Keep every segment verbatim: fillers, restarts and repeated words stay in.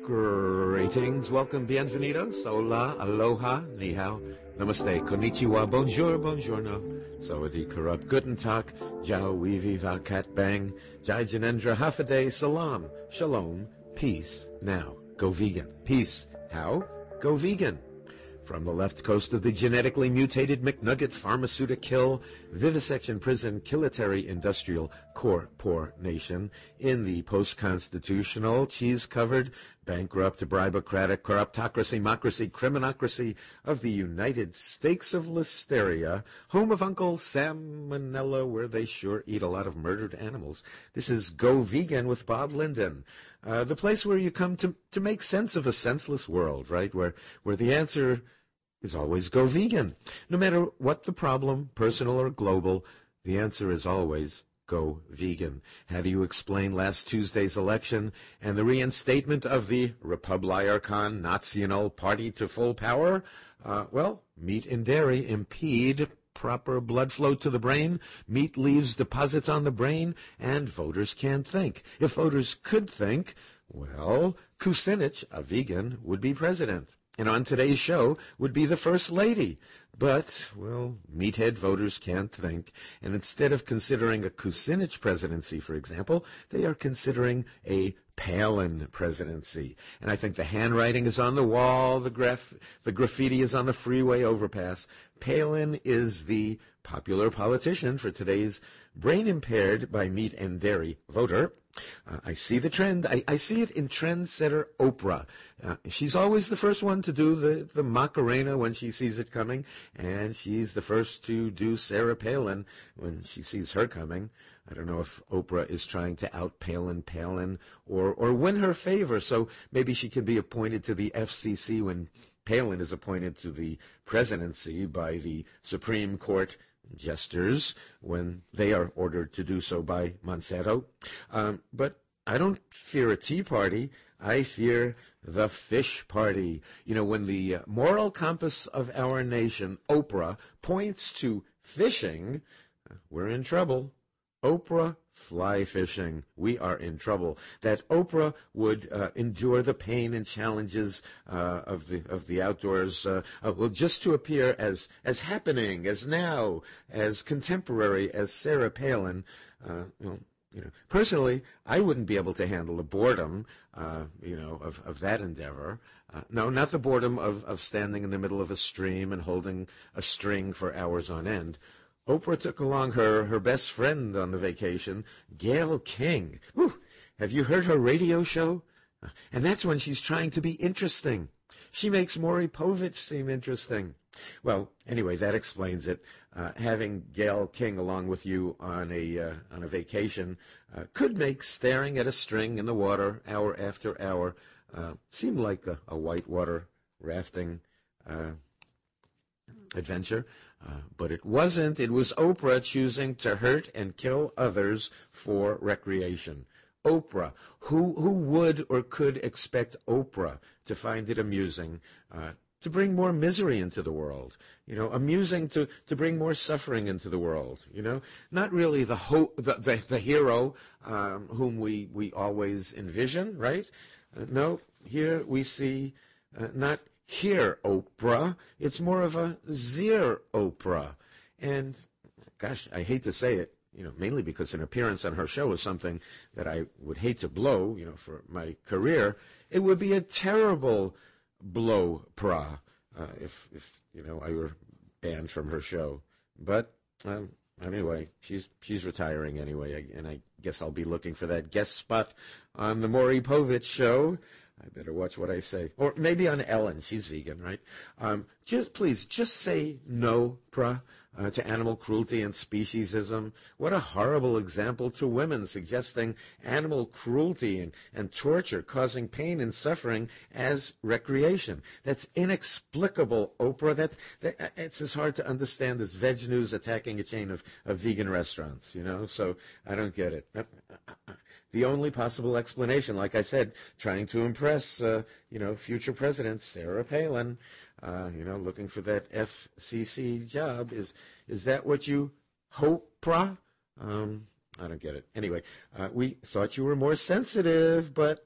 Greetings, welcome, bienvenidos, hola, aloha, ni hao, namaste, konnichiwa, bonjour, buongiorno, sawadee karat, guten tag, jiao, weevi, vakat, bang, jai janendra, half a day, salam, shalom, peace, now, go vegan. Peace, how? Go vegan. From the left coast of the genetically mutated McNugget pharmaceutical vivisection prison kilitary industrial core poor nation in the post-constitutional cheese-covered bankrupt bribocratic corruptocracy mocracy criminocracy of the United States of Listeria, home of Uncle Salmonella, where they sure eat a lot of murdered animals. This is Go Vegan with Bob Linden, uh, the place where you come to to make sense of a senseless world, right? Where where the answer is always go vegan. No matter what the problem, personal or global, the answer is always go vegan. How do you explain last Tuesday's election and the reinstatement of the Republikan Nacional Party to full power? Uh, well, meat and dairy impede proper blood flow to the brain, meat leaves deposits on the brain, and voters can't think. If voters could think, well, Kucinich, a vegan, would be president. And on today's show would be the First Lady. But, well, meathead voters can't think. And instead of considering a Kucinich presidency, for example, they are considering a Palin presidency. And I think the handwriting is on the wall, the graph, the graffiti is on the freeway overpass. Palin is the popular politician for today's brain-impaired by meat and dairy voter. Uh, I see the trend. I, I see it in trendsetter Oprah. Uh, she's always the first one to do the, the Macarena when she sees it coming, and she's the first to do Sarah Palin when she sees her coming. I don't know if Oprah is trying to out Palin Palin or, or win her favor, so maybe she can be appointed to the F C C when Palin is appointed to the presidency by the Supreme Court jesters when they are ordered to do so by Monsanto. Um, but I don't fear a tea party. I fear the fish party. You know, when the moral compass of our nation, Oprah, points to fishing, we're in trouble. Oprah fly fishing. We are in trouble. That Oprah would uh, endure the pain and challenges uh, of the of the outdoors, uh, uh, well, just to appear as as happening, as now, as contemporary as Sarah Palin. Uh, you know, you know, personally, I wouldn't be able to handle the boredom, uh, you know, of of that endeavor. Uh, no, not the boredom of of standing in the middle of a stream and holding a string for hours on end. Oprah took along her, her best friend on the vacation, Gayle King. Whew, have you heard her radio show? And that's when she's trying to be interesting. She makes Maury Povich seem interesting. Well, anyway, that explains it. Uh, having Gayle King along with you on a uh, on a vacation uh, could make staring at a string in the water hour after hour uh, seem like a, a whitewater rafting uh, adventure. Uh, but it wasn't. It was Oprah choosing to hurt and kill others for recreation. Oprah. Who who would or could expect Oprah to find it amusing uh, to bring more misery into the world? You know, amusing to, to bring more suffering into the world. You know, not really the ho- the, the, the hero um, whom we, we always envision, right? Uh, no, here we see uh, not here, Oprah. It's more of a Zir Oprah. And, gosh, I hate to say it, you know, mainly because an appearance on her show is something that I would hate to blow, you know, for my career. It would be a terrible blow, pra, uh, if, if, you know, I were banned from her show. But, um, anyway, she's she's retiring anyway, and I guess I'll be looking for that guest spot on the Maury Povich show. I better watch what I say. Or maybe on Ellen. She's vegan, right? Um, just please, just say no, pra, uh, to animal cruelty and speciesism. What a horrible example to women, suggesting animal cruelty and, and torture, causing pain and suffering as recreation. That's inexplicable, Oprah. That, that it's as hard to understand as Veg News attacking a chain of, of vegan restaurants, you know? So I don't get it. The only possible explanation, like I said, trying to impress, uh, you know, future president Sarah Palin, uh, you know, looking for that F C C job. Is is that what you hope, pra? Um, I don't get it. Anyway, uh, we thought you were more sensitive, but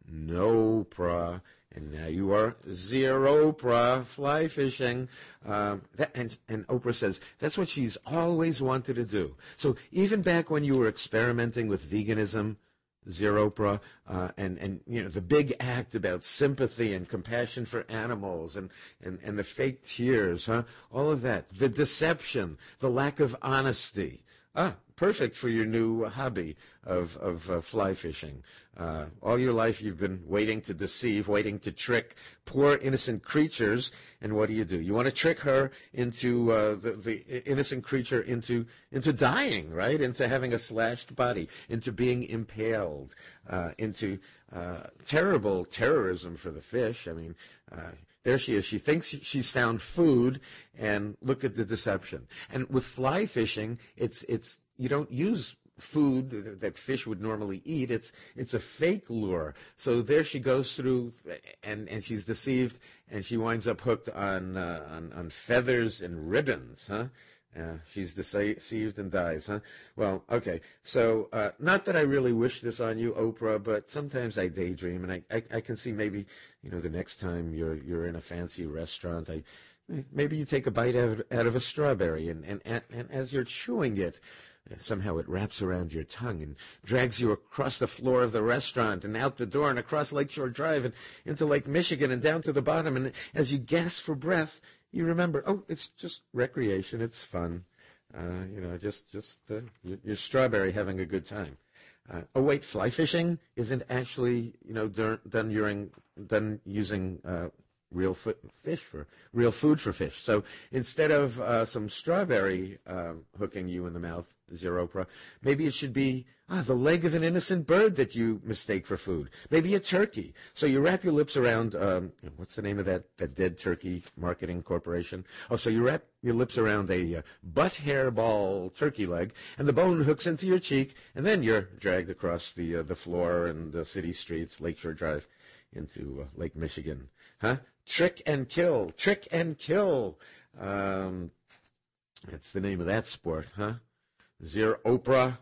no pra, and now you are zero pra, fly fishing. Um, that, and, and Oprah says that's what she's always wanted to do. So even back when you were experimenting with veganism, zero pra, uh, and, and, you know, the big act about sympathy and compassion for animals and, and, and the fake tears, huh? All of that. The deception, the lack of honesty. Ah, perfect for your new hobby of, of uh, fly fishing. Uh, all your life you've been waiting to deceive, waiting to trick poor innocent creatures. And what do you do? You want to trick her into, uh, the, the innocent creature into, into dying, right? Into having a slashed body, into being impaled, uh, into, uh, terrible terrorism for the fish. I mean, uh, there she is. She thinks she's found food, and look at the deception. And with fly fishing, it's it's you don't use food that fish would normally eat. It's it's a fake lure. So there she goes through, and, and she's deceived, and she winds up hooked on uh, on, on feathers and ribbons, huh? Uh, she's deceived and dies, huh? Well, okay. So, uh, not that I really wish this on you, Oprah, but sometimes I daydream, and I, I, I can see maybe, you know, the next time you're you're in a fancy restaurant, I maybe you take a bite out of, out of a strawberry, and, and, and as you're chewing it, somehow it wraps around your tongue and drags you across the floor of the restaurant and out the door and across Lakeshore Drive and into Lake Michigan and down to the bottom. And as you gasp for breath, you remember, oh, it's just recreation. It's fun. Uh, you know, just, just uh, your, your strawberry having a good time. Uh, oh, wait, fly fishing isn't actually, you know, done, done, during, done using uh, real f- fish for, real food for fish. So instead of uh, some strawberry uh, hooking you in the mouth, Zero Pra, maybe it should be ah, the leg of an innocent bird that you mistake for food. Maybe a turkey. So you wrap your lips around, um, what's the name of that, that dead turkey marketing corporation? Oh, so you wrap your lips around a uh, butt hairball turkey leg, and the bone hooks into your cheek, and then you're dragged across the uh, the floor and the city streets, Lakeshore Drive, into uh, Lake Michigan. Huh? Trick and kill. Trick and kill. Um, that's the name of that sport, huh? Zero Oprah.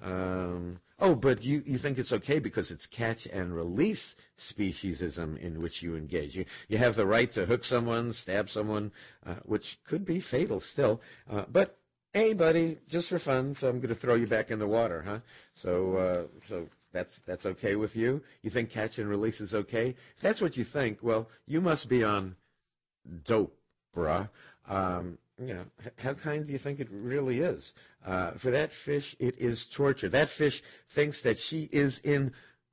Um, oh, but you, you think it's okay because it's catch and release speciesism in which you engage. You, you have the right to hook someone, stab someone, uh, which could be fatal still. Uh, but, hey, buddy, just for fun, so I'm going to throw you back in the water, huh? So, uh, so that's, that's okay with you? You think catch and release is okay? If that's what you think, well, you must be on dope, bruh. Um, you know, how kind do you think it really is? Uh, for that fish, it is torture. That fish thinks that she is in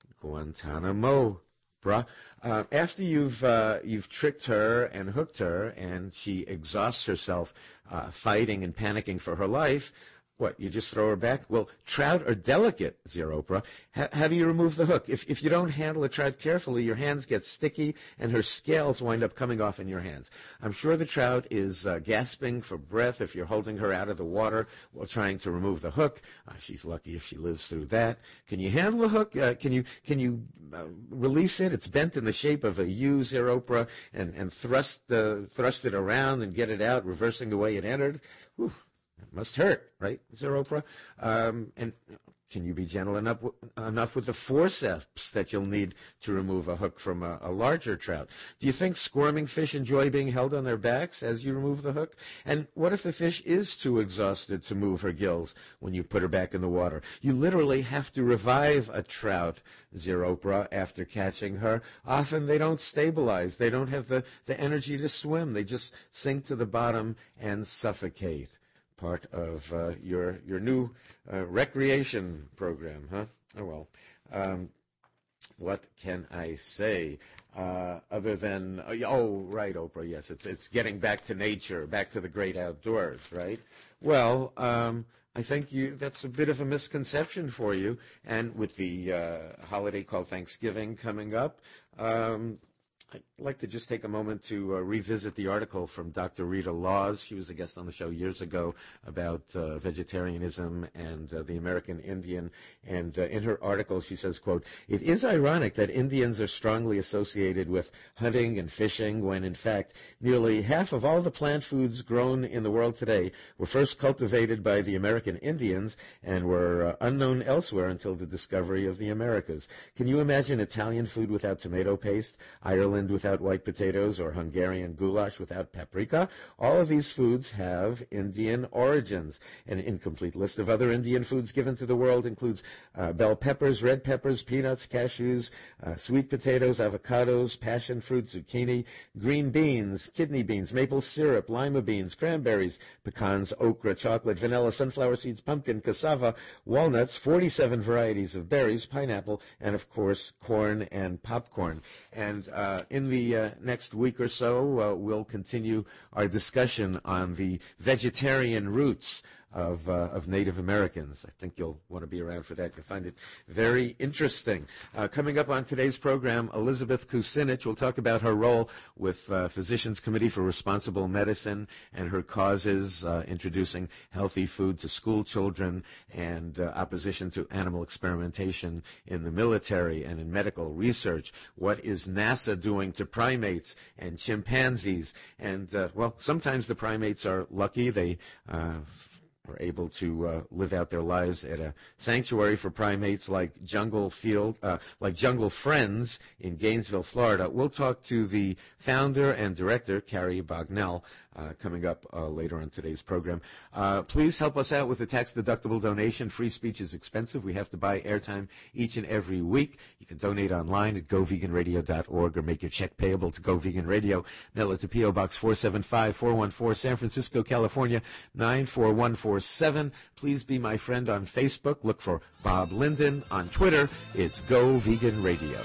Guantanamo, bruh. Uh, after you've uh, you've tricked her and hooked her, and she exhausts herself uh, fighting and panicking for her life, what, you just throw her back? Well, trout are delicate, Zero Pra. How, how do you remove the hook? If if you don't handle a trout carefully, your hands get sticky and her scales wind up coming off in your hands. I'm sure the trout is uh, gasping for breath if you're holding her out of the water while trying to remove the hook. Uh, she's lucky if she lives through that. Can you handle the hook? Uh, can you can you uh, release it? It's bent in the shape of a U, Zero Pra, and, and thrust, uh, thrust it around and get it out, reversing the way it entered. Whew. It must hurt, right, Zero Pra? Um, and can you be gentle enough, enough with the forceps that you'll need to remove a hook from a, a larger trout? Do you think squirming fish enjoy being held on their backs as you remove the hook? And what if the fish is too exhausted to move her gills when you put her back in the water? You literally have to revive a trout, Zero Pra, after catching her. Often they don't stabilize. They don't have the, the energy to swim. They just sink to the bottom and suffocate. Part of uh, your your new uh, recreation program, huh? Oh, well. Um, what can I say uh, other than, uh, oh, right, Oprah, yes, it's it's getting back to nature, back to the great outdoors, right? Well, um, I think you that's a bit of a misconception for you. And with the uh, holiday called Thanksgiving coming up, um, I'd like to just take a moment to uh, revisit the article from Doctor Rita Laws. She was a guest on the show years ago about uh, vegetarianism and uh, the American Indian. And uh, in her article, she says, quote, "It is ironic that Indians are strongly associated with hunting and fishing when, in fact, nearly half of all the plant foods grown in the world today were first cultivated by the American Indians and were uh, unknown elsewhere until the discovery of the Americas. Can you imagine Italian food without tomato paste, Ireland without without white potatoes, or Hungarian goulash without paprika? All of these foods have Indian origins. An incomplete list of other Indian foods given to the world includes uh, bell peppers, red peppers, peanuts, cashews, uh, sweet potatoes, avocados, passion fruit, zucchini, green beans, kidney beans, maple syrup, lima beans, cranberries, pecans, okra, chocolate, vanilla, sunflower seeds, pumpkin, cassava, walnuts, forty-seven varieties of berries, pineapple, and, of course, corn and popcorn." And uh, in the uh, next week or so, uh, we'll continue our discussion on the vegetarian roots of, uh, of Native Americans. I think you'll want to be around for that. You'll find it very interesting. Uh, coming up on today's program, Elizabeth Kucinich will talk about her role with uh, Physicians Committee for Responsible Medicine and her causes, uh, introducing healthy food to school children and uh, opposition to animal experimentation in the military and in medical research. What is NASA doing to primates and chimpanzees? And, uh, well, sometimes the primates are lucky. They uh, are able to uh, live out their lives at a sanctuary for primates like Jungle Field, uh, like Jungle Friends in Gainesville, Florida. We'll talk to the founder and director, Carrie Bagnell, uh, coming up uh, later on today's program. Uh, please help us out with a tax-deductible donation. Free speech is expensive. We have to buy airtime each and every week. You can donate online at go vegan radio dot org or make your check payable to Go Vegan Radio. Mail it to P O. Box four seven five, four one four, San Francisco, California, nine four one four seven. Please be my friend on Facebook. Look for Bob Linden. On Twitter, it's Go Vegan Radio.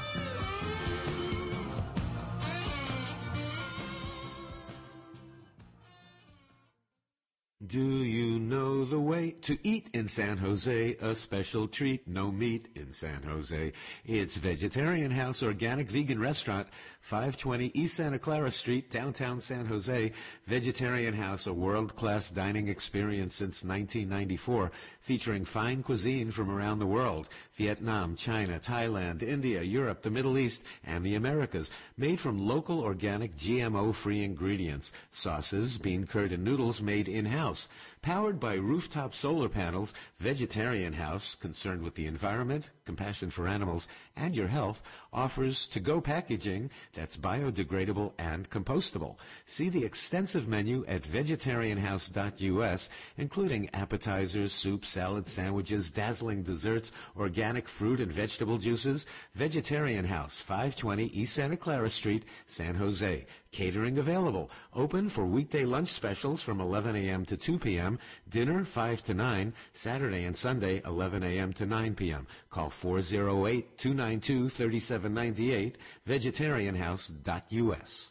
Do you know the way to eat in San Jose? A special treat, no meat in San Jose. It's Vegetarian House Organic Vegan Restaurant, five twenty East Santa Clara Street, downtown San Jose. Vegetarian House, a world-class dining experience since nineteen ninety-four, featuring fine cuisine from around the world: Vietnam, China, Thailand, India, Europe, the Middle East, and the Americas. Made from local, organic, G M O-free ingredients. Sauces, bean curd, and noodles made in-house. Powered by rooftop solar panels, Vegetarian House, concerned with the environment, compassion for animals, and your health, offers to-go packaging that's biodegradable and compostable. See the extensive menu at vegetarian house dot U S, including appetizers, soups, salads, sandwiches, dazzling desserts, organic fruit and vegetable juices. Vegetarian House, five twenty East Santa Clara Street, San Jose. Catering available. Open for weekday lunch specials from eleven a.m. to two p.m., dinner five to nine, Saturday and Sunday eleven a.m. to nine p.m. Call four oh eight, two nine two, three seven nine eight, vegetarian house dot U S.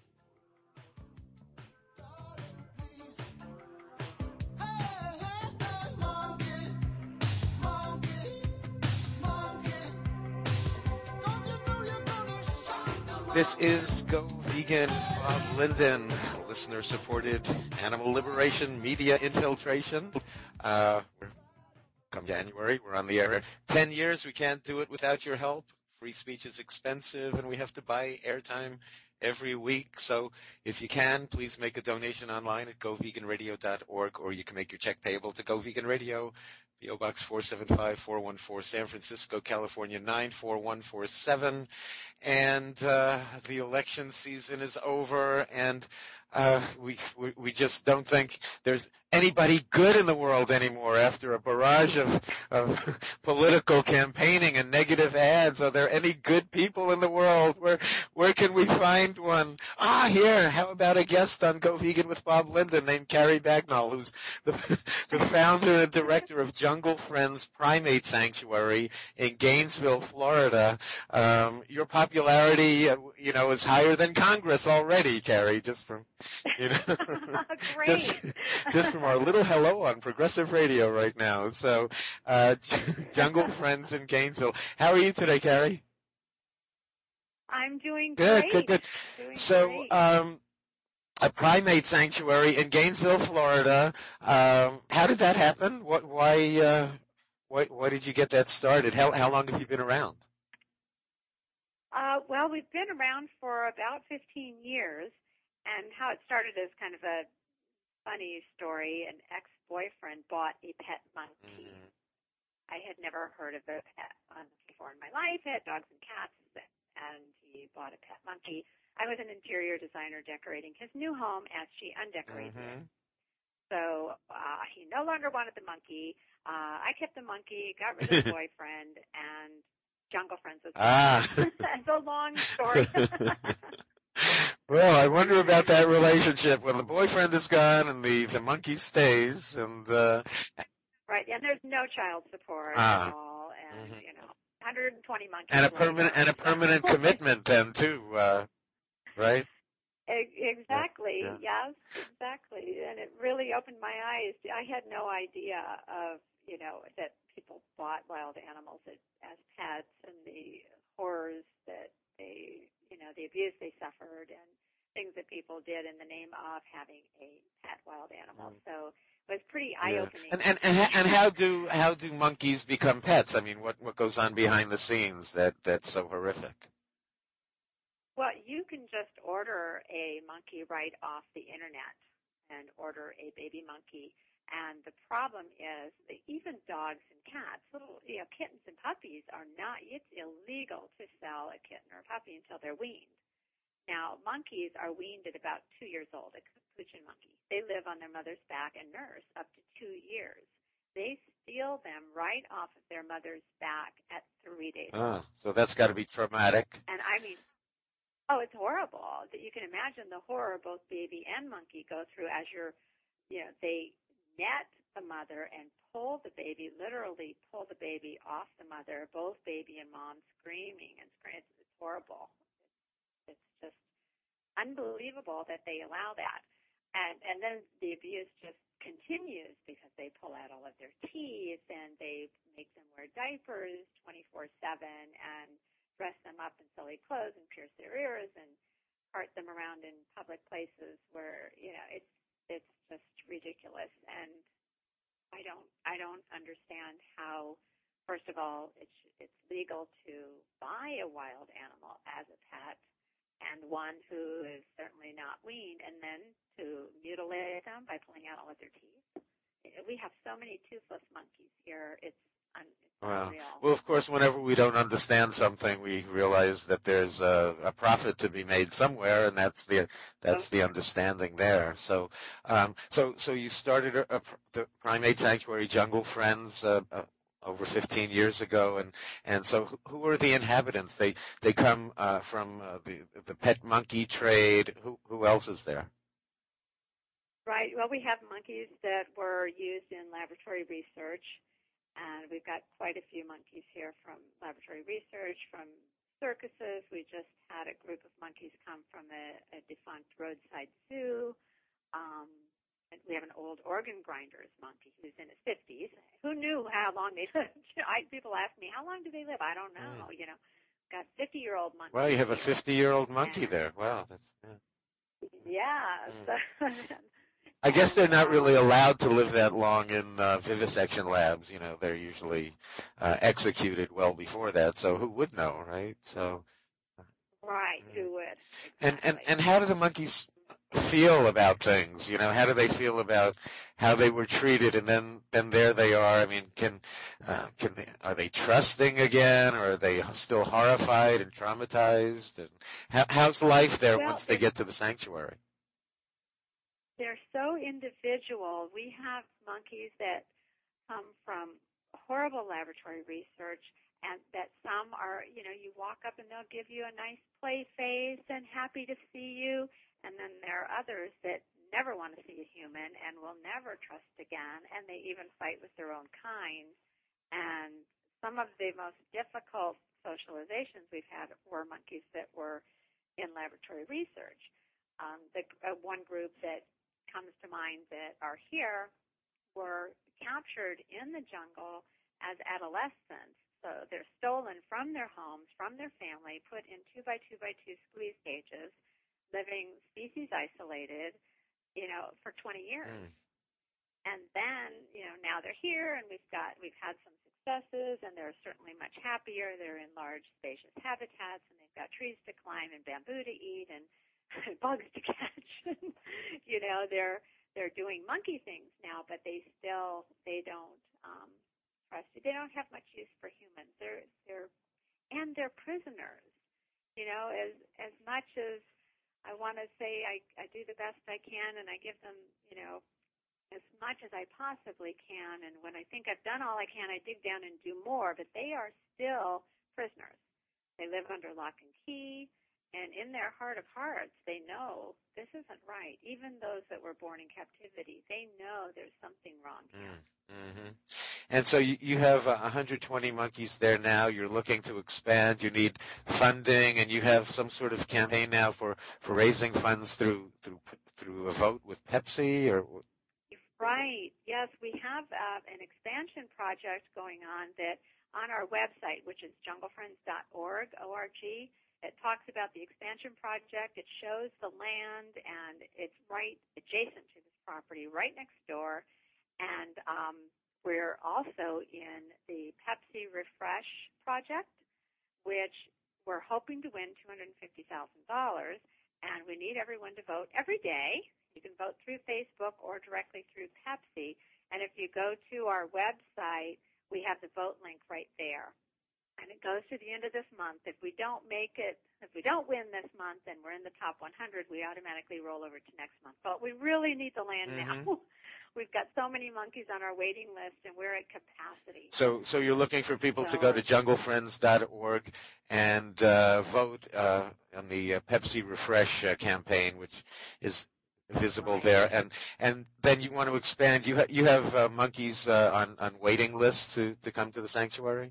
This is Go Vegan, Bob Linden, listener-supported animal liberation media infiltration. Uh, come January, we're on the air. Ten years, we can't do it without your help. Free speech is expensive, and we have to buy airtime every week. So if you can, please make a donation online at go vegan radio dot org, or you can make your check payable to Go Vegan Radio, P O. Box four seven five, four one four, San Francisco, California, nine four one four seven. And uh, the election season is over, and uh, we, we we just don't think there's anybody good in the world anymore after a barrage of, of political campaigning and negative ads. Are there any good people in the world? Where where can we find one? Ah, here. How about a guest on Go Vegan with Bob Linden named Carrie Bagnell, who's the, the founder and director of Jungle Friends Primate Sanctuary in Gainesville, Florida. Um, your popularity, uh, you know, is higher than Congress already, Carrie, just from, you know, Great. just, just from our little hello on Progressive Radio right now. So, uh, Jungle Friends in Gainesville. How are you today, Carrie? I'm doing Good, great. good, good. Doing So, great. um, a primate sanctuary in Gainesville, Florida. Um, how did that happen? What, why, uh, why, why did you get that started? How, how long have you been around? Uh, well, we've been around for about fifteen years, and how it started is kind of a funny story. An ex-boyfriend bought a pet monkey. Mm-hmm. I had never heard of a pet monkey before in my life. I had dogs and cats, and he bought a pet monkey. I was an interior designer decorating his new home as she undecorated Mm-hmm. it. So uh, he no longer wanted the monkey. Uh, I kept the monkey, got rid of the boyfriend, and Jungle Friends was born. Ah. It's a long story. Well, I wonder about that relationship when the boyfriend is gone and the, the monkey stays. And uh, Right, and there's no child support ah. at all, and Mm-hmm. you know, one hundred twenty monkeys. And a permanent later, and a permanent so. commitment then too, uh, right? Exactly. Yeah, Yes, exactly. And it really opened my eyes. I had no idea of, you know, that people bought wild animals as, as pets and the horrors that they, you know, the abuse they suffered and things that people did in the name of having a pet wild animal. Mm. So it was pretty Yeah. eye-opening. And and and, and how do how do monkeys become pets? I mean, what what goes on behind the scenes that that's so horrific? Well, you can just order a monkey right off the internet and order a baby monkey. And the problem is that even dogs and cats, little, you know, kittens and puppies are not, it's illegal to sell a kitten or a puppy until they're weaned. Now, monkeys are weaned at about two years old, a capuchin monkey. They live on their mother's back and nurse up to two years. They steal them right off of their mother's back at three days Oh, old. so that's got to be traumatic. And I mean, oh, it's horrible. That you can imagine the horror both baby and monkey go through as you're, you know, they net the mother and pull the baby, literally pull the baby off the mother, both baby and mom screaming and screaming. It's, it's horrible. It's, it's just unbelievable that they allow that. And and then the abuse just continues because they pull out all of their teeth and they make them wear diapers twenty-four seven and dress them up in silly clothes and pierce their ears and cart them around in public places where, you know, it's it's just ridiculous. And I don't I don't understand how, first of all, it's it's legal to buy a wild animal as a pet and one who is certainly not weaned, and then to mutilate them by pulling out all of their teeth. We have so many toothless monkeys here. It's Wow. Well, of course, whenever we don't understand something, we realize that there's a, a profit to be made somewhere, and that's the that's the understanding there. So, um, so so you started a, a, the Primate Sanctuary Jungle Friends uh, uh, over fifteen years ago, and and so who are the inhabitants? They they come uh, from uh, the the pet monkey trade. Who who else is there? Right. Well, we have monkeys that were used in laboratory research. And we've got quite a few monkeys here from laboratory research, from circuses. We just had a group of monkeys come from a, a defunct roadside zoo. Um, and we have an old organ grinders monkey who's in his fifties. Who knew how long they lived? I, people ask me, how long do they live? I don't know. Mm. You know, got fifty-year-old monkeys. Well, you have a fifty-year-old monkey and, there. Wow. That's, yeah. Yeah. Mm. So, I guess they're not really allowed to live that long in uh, vivisection labs. You know, they're usually uh, executed well before that. So who would know, right? So. Right. Who would? Exactly. And and and how do the monkeys feel about things? You know, how do they feel about how they were treated, and then then there they are. I mean, can uh, can they, are they trusting again, or are they still horrified and traumatized? And how, how's life there well, once they get to the sanctuary? They're so individual. We have monkeys that come from horrible laboratory research, and that some are, you know, you walk up and they'll give you a nice play face and happy to see you, and then there are others that never want to see a human and will never trust again, and they even fight with their own kind. And some of the most difficult socializations we've had were monkeys that were in laboratory research. Um, the uh, one group that comes to mind that are here were captured in the jungle as adolescents. So they're stolen from their homes, from their family, put in two by two by two squeeze cages, living species isolated, you know, for twenty years. Mm. And then, you know, now they're here, and we've got we've had some successes, and they're certainly much happier. They're in large, spacious habitats, and they've got trees to climb and bamboo to eat and bugs to catch. You know, they're they're doing monkey things now, but they still they don't um, trust. They don't have much use for humans. They're they're and they're prisoners. You know, as as much as I want to say I I do the best I can, and I give them, you know, as much as I possibly can, and when I think I've done all I can, I dig down and do more, but they are still prisoners. They live under lock and key, and in their heart of hearts, they know this isn't right. Even those that were born in captivity, they know there's something wrong here. Mm-hmm. And so you, you have uh, one hundred twenty monkeys there now. You're looking to expand. You need funding, and you have some sort of campaign now for, for raising funds through through through a vote with Pepsi, or right. Yes, we have uh, an expansion project going on that on our website, which is jungle friends dot org, O R G. It talks about the expansion project. It shows the land, and it's right adjacent to this property, right next door. And um, we're also in the Pepsi Refresh project, which we're hoping to win two hundred fifty thousand dollars, and we need everyone to vote every day. You can vote through Facebook or directly through Pepsi. And if you go to our website, we have the vote link right there. And it goes to the end of this month. If we don't make it, if we don't win this month and we're in the top one hundred, we automatically roll over to next month. But we really need the land mm-hmm. now. We've got so many monkeys on our waiting list, and we're at capacity. So so you're looking for people so, to go to jungle friends dot org and uh, vote uh, on the uh, Pepsi Refresh uh, campaign, which is visible right. there, and and then you want to expand. You ha- you have uh, monkeys uh, on on waiting lists to to come to the sanctuary.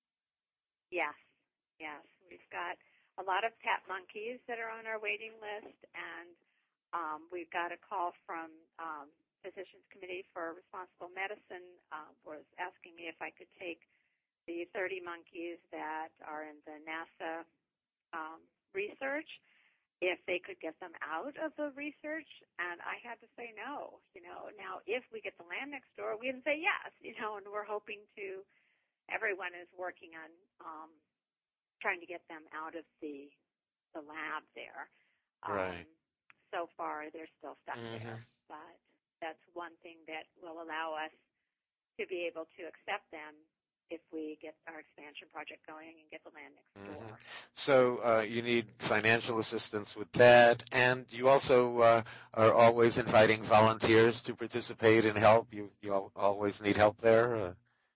Yes, yes, we've got a lot of pet monkeys that are on our waiting list, and um, we've got a call from um, Physicians Committee for Responsible Medicine uh, was asking me if I could take the thirty monkeys that are in the NASA um, research, if they could get them out of the research, and I had to say no. You know, now if we get the land next door, we can say yes. You know, and we're hoping to. Everyone is working on um, trying to get them out of the the lab there. Right. Um, so far, they're still stuck mm-hmm. there, but that's one thing that will allow us to be able to accept them if we get our expansion project going and get the land next door. Mm-hmm. So uh, you need financial assistance with that, and you also uh, are always inviting volunteers to participate and help. You you al- always need help there? Uh...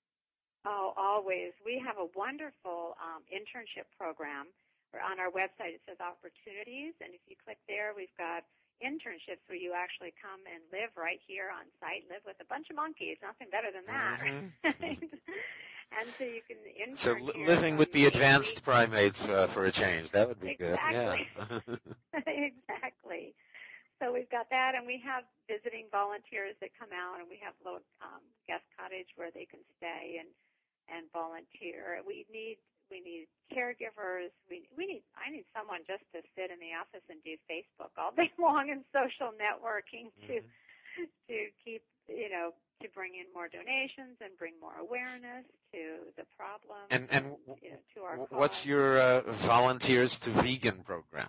Oh, always. We have a wonderful um, internship program. On our website, it says opportunities, and if you click there, we've got internships where you actually come and live right here on site, live with a bunch of monkeys. Nothing better than that. Mm-hmm. And so you can intern So here living with the advanced week. primates uh, for a change, that would be exactly. good. Yeah. Exactly. So we've got that, and we have visiting volunteers that come out, and we have a little um, guest cottage where they can stay and and volunteer. We need we need caregivers. We we need I need someone just to sit in the office and do Facebook all day long and social networking to mm-hmm. to keep you know to bring in more donations and bring more awareness to the problem. And and you know, to our what's cause. your uh, Volunteers to Vegan program?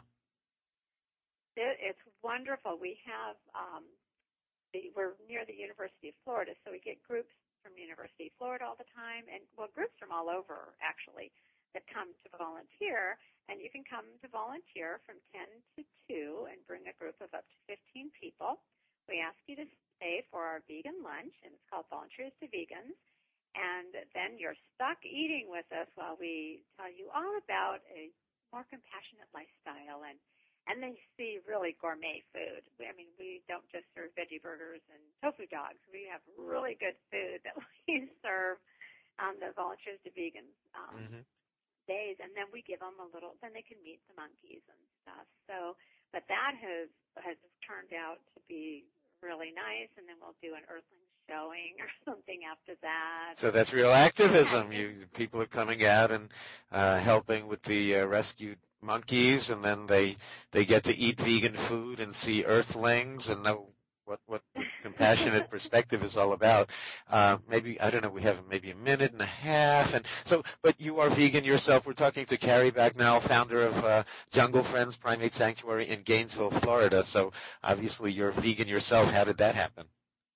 It, it's wonderful. We have um, the, we're near the University of Florida, so we get groups from the University of Florida all the time, and well, groups from all over actually that come to volunteer. And you can come to volunteer from ten to two and bring a group of up to fifteen people. We ask you to stay for our vegan lunch, and it's called Volunteers to Vegans. And then you're stuck eating with us while we tell you all about a more compassionate lifestyle, and and they see really gourmet food. I mean, we don't just serve veggie burgers and tofu dogs. We have really good food that we serve on the Volunteers to Vegans um, mm-hmm. days, and then we give them a little. Then they can meet the monkeys and stuff. So, but that has has turned out to be really nice. And then we'll do an Earthlings showing or something after that. So that's real activism. You people are coming out and uh, helping with the uh, rescued monkeys, and then they they get to eat vegan food and see earthlings and know what what the compassionate perspective is all about. Uh, maybe I don't know. We have maybe a minute and a half, and so. But you are vegan yourself. We're talking to Carrie Bagnall, founder of uh, Jungle Friends Primate Sanctuary in Gainesville, Florida. So obviously you're vegan yourself. How did that happen?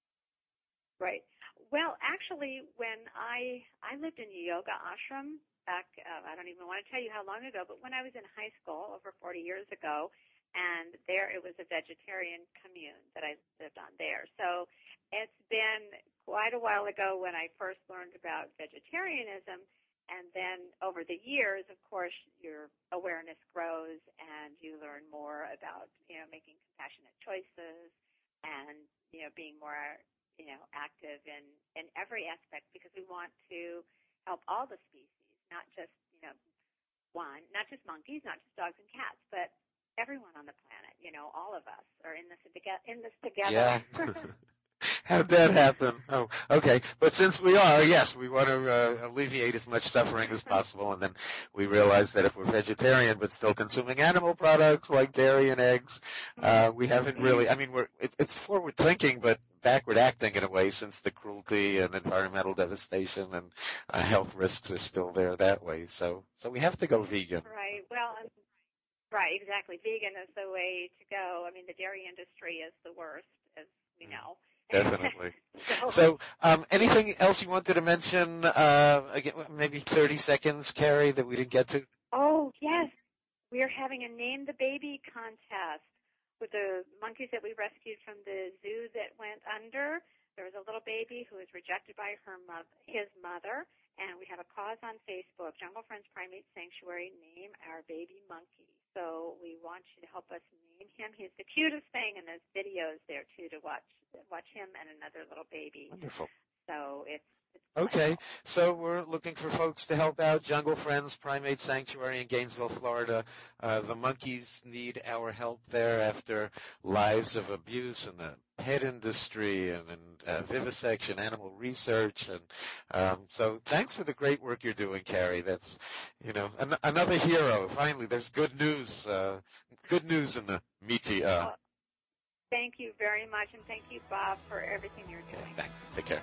Right. Well, actually, when I I lived in a yoga ashram back, uh, I don't even want to tell you how long ago, but when I was in high school over forty years ago, and there it was a vegetarian commune that I lived on there. So it's been quite a while ago when I first learned about vegetarianism, and then over the years, of course, your awareness grows and you learn more about, you know, making compassionate choices and, you know, being more, you know, active in, in every aspect, because we want to help all the species, not just, you know, one, not just monkeys, not just dogs and cats, but everyone on the planet. You know, all of us are in this together. In this together. Yeah. How'd that happen? Oh, okay. But since we are, yes, we want to uh, alleviate as much suffering as possible, and then we realize that if we're vegetarian but still consuming animal products like dairy and eggs, uh, we haven't really. I mean, we're it, it's forward thinking, but backward acting in a way, since the cruelty and environmental devastation and uh, health risks are still there that way. So, so we have to go vegan. Right. Well. Um, Right, exactly. Vegan is the way to go. I mean, the dairy industry is the worst, as we know. Definitely. so, so um, anything else you wanted to mention, uh, again, maybe thirty seconds, Carrie, that we didn't get to? Oh, yes. We are having a Name the Baby contest with the monkeys that we rescued from the zoo that went under. There was a little baby who was rejected by her mother, his mother, and we have a cause on Facebook, Jungle Friends Primate Sanctuary, Name Our Baby Monkey. So we want you to help us name him. He's the cutest thing, and there's videos there, too, to watch watch him and another little baby. Wonderful. So it's, it's Okay, wonderful. so we're looking for folks to help out Jungle Friends Primate Sanctuary in Gainesville, Florida. Uh, the monkeys need our help there after lives of abuse in the pet industry and, and uh, vivisection, animal research, and um, so thanks for the great work you're doing, Carrie. That's, you know, an- another hero. Finally, there's good news. Uh, good news in the media. Well, thank you very much, and thank you, Bob, for everything you're doing. Thanks. Take care.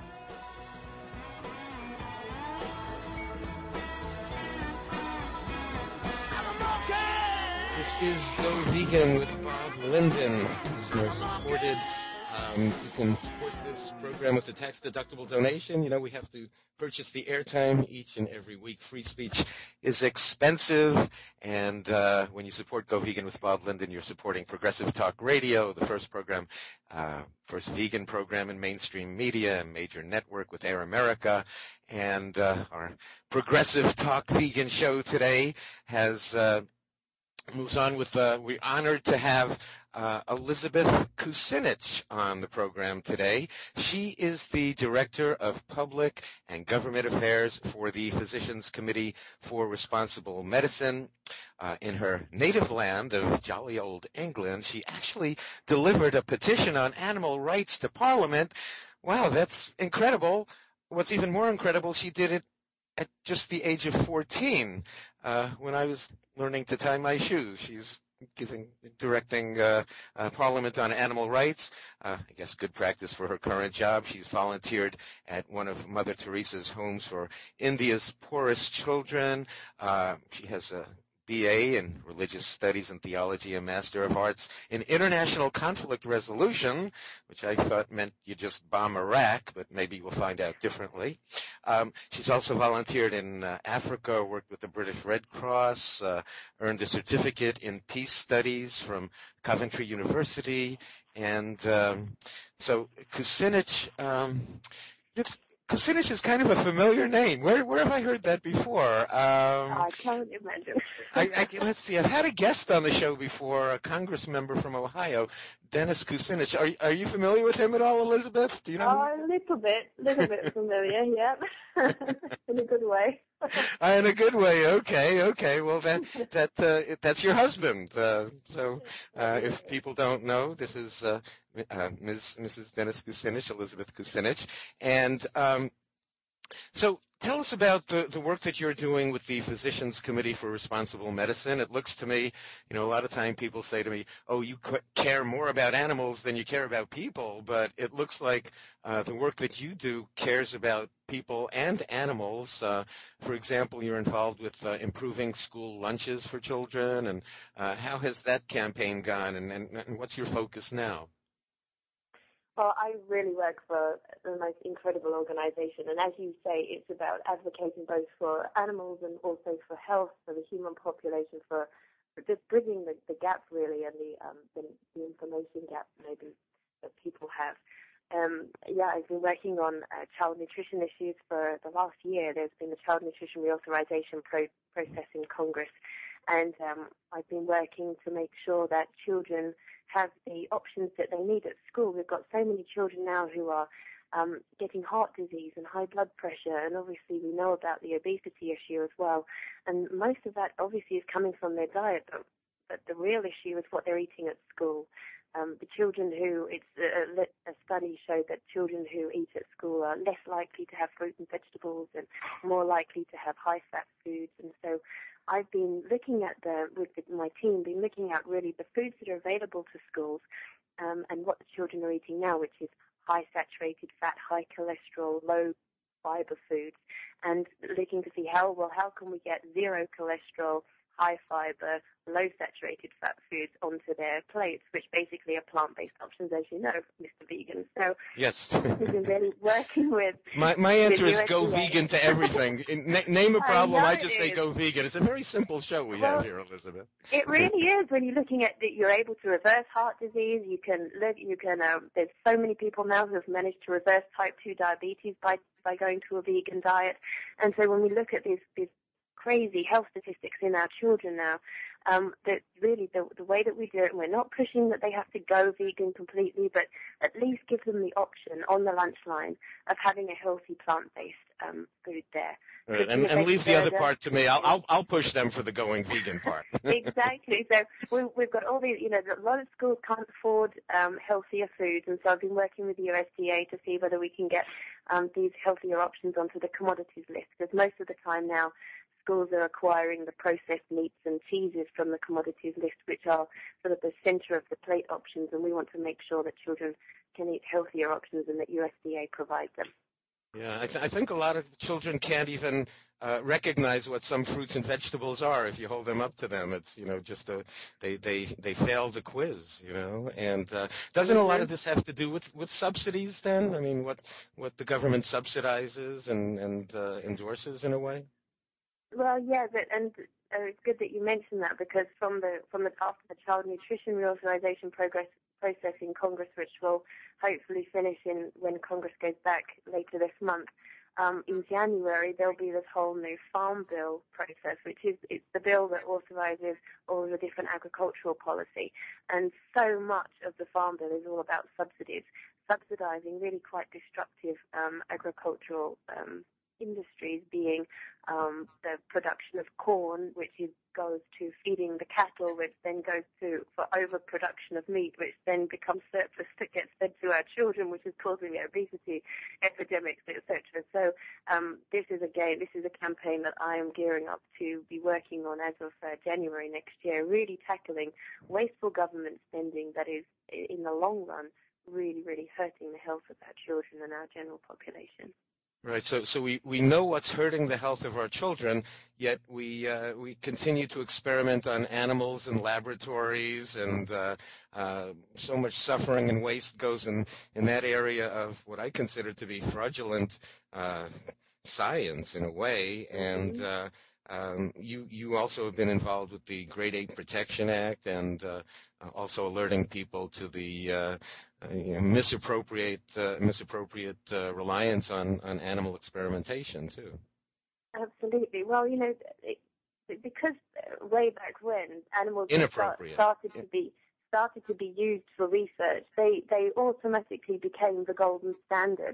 This is Go Vegan with Bob Linden, listener supported. Um, you can support this program with a tax-deductible donation. You know, we have to purchase the airtime each and every week. Free speech is expensive, and uh, when you support Go Vegan with Bob Linden, you're supporting Progressive Talk Radio, the first program, uh, first vegan program in mainstream media, a major network with Air America, and uh, our Progressive Talk Vegan show today has uh, moves on with, uh, we're honored to have uh, Elizabeth Kucinich on the program today. She is the Director of Public and Government Affairs for the Physicians Committee for Responsible Medicine. Uh, in her native land of jolly old England, she actually delivered a petition on animal rights to Parliament. Wow, that's incredible. What's even more incredible, she did it at just the age of fourteen, uh, when I was learning to tie my shoes. She's giving, directing uh, uh, Parliament on animal rights. Uh, I guess good practice for her current job. She's volunteered at one of Mother Teresa's homes for India's poorest children. Uh, she has a B A in Religious Studies and Theology, a Master of Arts in International Conflict Resolution, which I thought meant you just bomb Iraq, but maybe we'll find out differently. Um, she's also volunteered in uh, Africa, worked with the British Red Cross, uh, earned a certificate in peace studies from Coventry University, and um, so Kucinich, um, it's, Kucinich is kind of a familiar name. Where where have I heard that before? Um, I can't imagine. I, I, let's see. I've had a guest on the show before, a Congress member from Ohio, Dennis Kucinich. Are are you familiar with him at all, Elizabeth? Do you know? Oh, a little bit, little bit familiar, yeah, in a good way. In a good way. Okay, okay. Well, that that uh, that's your husband. Uh, so, uh, if people don't know, this is uh, uh, Miz Missus Dennis Kucinich, Elizabeth Kucinich, and um, so tell us about the, the work that you're doing with the Physicians Committee for Responsible Medicine. It looks to me, you know, a lot of time people say to me, oh, you care more about animals than you care about people, but it looks like uh, the work that you do cares about people and animals. Uh, for example, you're involved with uh, improving school lunches for children, and uh, how has that campaign gone, and, and, and what's your focus now? Well, I really work for the most incredible organization, and as you say, it's about advocating both for animals and also for health, for the human population, for, for just bridging the, the gap, really, and the, um, the, the information gap maybe that people have. Um, yeah, I've been working on uh, child nutrition issues for the last year. There's been the Child Nutrition Reauthorization pro- process in Congress, and um, I've been working to make sure that children have the options that they need at school. We've got so many children now who are um, getting heart disease and high blood pressure, and obviously we know about the obesity issue as well. And most of that obviously is coming from their diet, but, but the real issue is what they're eating at school. Um, the children who, it's a, a study showed that children who eat at school are less likely to have fruit and vegetables and more likely to have high-fat foods. And so I've been looking at the, with the, my team, been looking at really the foods that are available to schools um, and what the children are eating now, which is high saturated fat, high cholesterol, low fiber foods, and looking to see how, well, how can we get zero cholesterol, high fiber, low saturated fat foods onto their plates, which basically are plant-based options, as you know, Mister Vegan. So yes, we've been really working with. My my answer is U S D A. go vegan to everything. N- name a problem, I, I just say is. go vegan. It's a very simple show we well, have here, Elizabeth. It really is. When you're looking at that, you're able to reverse heart disease. You can live. You can. Um, there's so many people now who have managed to reverse type two diabetes by by going to a vegan diet. And so when we look at these these crazy health statistics in our children now, um, that really the, the way that we do it, and we're not pushing that they have to go vegan completely, but at least give them the option on the lunch line of having a healthy plant-based um, food there. Right. And, and leave the other part to me. I'll, I'll I'll push them for the going vegan part. Exactly. So we, we've got all these, you know, a lot of schools can't afford um, healthier foods, and so I've been working with the U S D A to see whether we can get um, these healthier options onto the commodities list, because most of the time now schools are acquiring the processed meats and cheeses from the commodities list, which are sort of the center of the plate options, and we want to make sure that children can eat healthier options and that U S D A provides them. Yeah, I, th- I think a lot of children can't even uh, recognize what some fruits and vegetables are if you hold them up to them. It's, you know, just a, they, they, they failed a quiz, you know. And uh, doesn't mm-hmm. a lot of this have to do with, with subsidies then? I mean, what, what the government subsidizes and, and uh, endorses in a way? Well, yeah, but, and uh, it's good that you mentioned that, because from the from the after the Child Nutrition Reauthorization progress, process in Congress, which will hopefully finish in when Congress goes back later this month, um, in January there'll be this whole new Farm Bill process, which is it's the bill that authorizes all of the different agricultural policy, and so much of the Farm Bill is all about subsidies, subsidizing really quite destructive um, agricultural um, industries, being um, the production of corn, which is, goes to feeding the cattle, which then goes to for overproduction of meat, which then becomes surplus that gets fed to our children, which is causing the obesity epidemics, et cetera. So um, this is again, this is a campaign that I am gearing up to be working on as of uh, January next year, really tackling wasteful government spending that is, in the long run, really, really hurting the health of our children and our general population. Right. So, so we, we know what's hurting the health of our children, yet we uh, we continue to experiment on animals in laboratories, and uh, uh, so much suffering and waste goes in, in that area of what I consider to be fraudulent uh, science in a way. And uh, um, you you also have been involved with the Grade eight Protection Act, and uh, also alerting people to the uh, uh, you know, misappropriate uh, misappropriate uh, reliance on, on animal experimentation too. Absolutely. Well, you know, it, because way back when animals start, started to be started to be used for research, they they automatically became the golden standard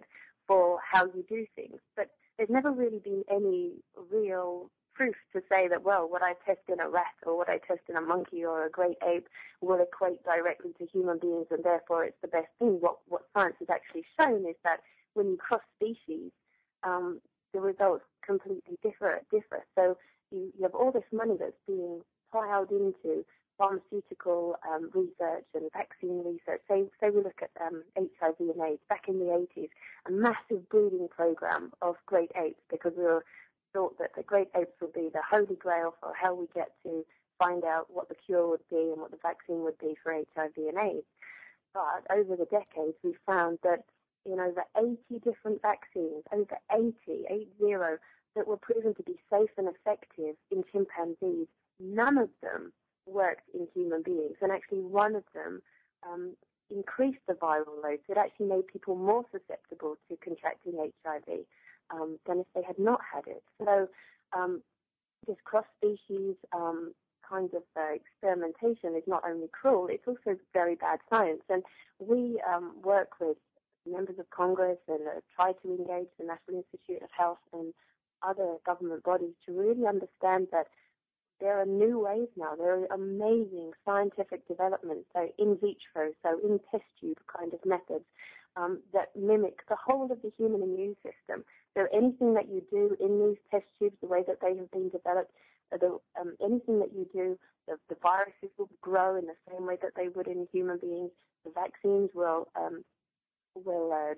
for how you do things. But there's never really been any real proof to say that, well, what I test in a rat or what I test in a monkey or a great ape will equate directly to human beings and therefore it's the best thing. What, what science has actually shown is that when you cross species, um, the results completely differ. differ. So you, you have all this money that's being plowed into pharmaceutical um, research and vaccine research. Say, say we look at um, H I V and AIDS. Back in the eighties, a massive breeding program of great apes because we were thought that the great apes would be the holy grail for how we get to find out what the cure would be and what the vaccine would be for H I V and AIDS. But over the decades, we found that in over eighty different vaccines, over eighty, eight zero, that were proven to be safe and effective in chimpanzees, none of them worked in human beings. And actually one of them um, increased the viral load. It actually made people more susceptible to contracting H I V um, than if they had not had it. So um, this cross-species um, kind of uh, experimentation is not only cruel, it's also very bad science. And we um, work with members of Congress and uh, try to engage the National Institute of Health and other government bodies to really understand that there are new ways now. There are amazing scientific developments, so in vitro, so in test tube kind of methods um, that mimic the whole of the human immune system. So anything that you do in these test tubes, the way that they have been developed, uh, the, um, anything that you do, the, the viruses will grow in the same way that they would in human beings. The vaccines will um, will uh,